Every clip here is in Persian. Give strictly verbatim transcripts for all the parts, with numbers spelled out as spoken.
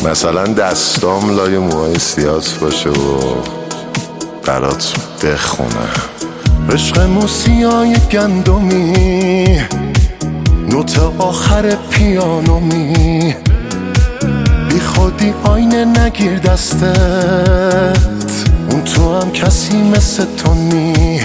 مثلا دستام لای موهای سیاس باشه و برات بخونه عشق موسیای گندمی نوت آخر پیانومی بی خودی آینه نگیر دستت اون تو هم کسی مثل تو نی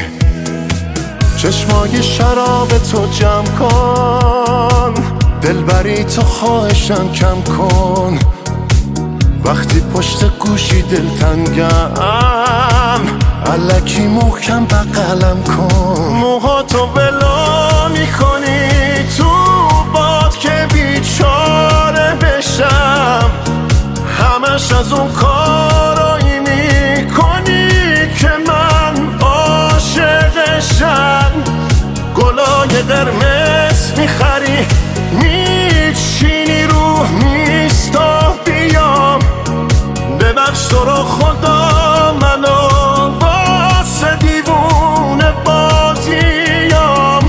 چشمای شراب تو جمع کن دلبری تو خواهشم کم کن وقتی پشت گوشی دلتنگم الکی محکم بغلم کن موهاتو ولو میکنی تو باد که بیچاره بشم همش از اون کارایی میکنی که من عاشقشم گلای قرمز میخری میچینی رو میستا بیام ببخش تو رو خدا منو واسه دیوونه بازیام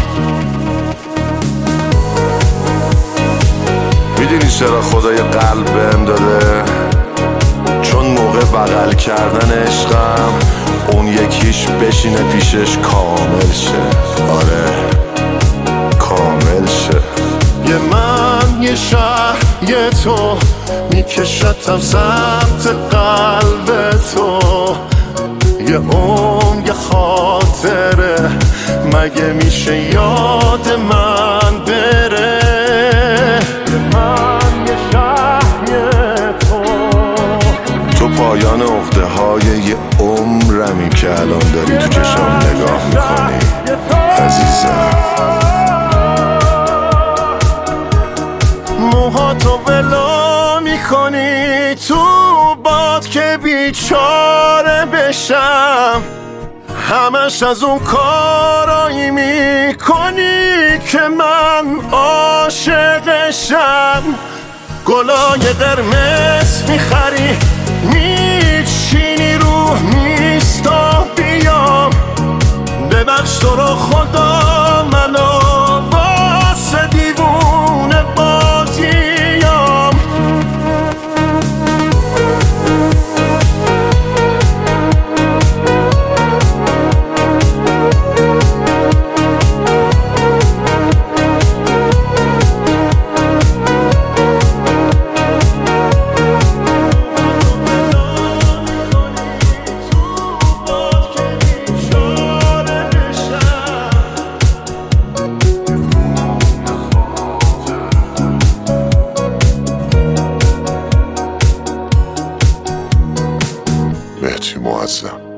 میدونی چرا خدا یه قلب بهم داده؟ چون موقع بغل کردن عشقم اون یکیش بشینه پیشش کامل شه آره کامل شه یه من یه شهر یه تو میکشتم سمت قلب تو یه اون یه خاطره مگه میشه یاد من بره یه من یه شهر یه تو تو پایان عقده های یه عمرمی که الان داری تو چشام نگاه میکنی عزیزم موهاتو ولو میکنی تو باد که بیچاره بشم همش از اون کارایی میکنی که من عاشقشم گلای قرمز میخری میچینی رو میستا بیام ببخش تو رو خدا منو واسه دیوونه بازیام مهدی معظم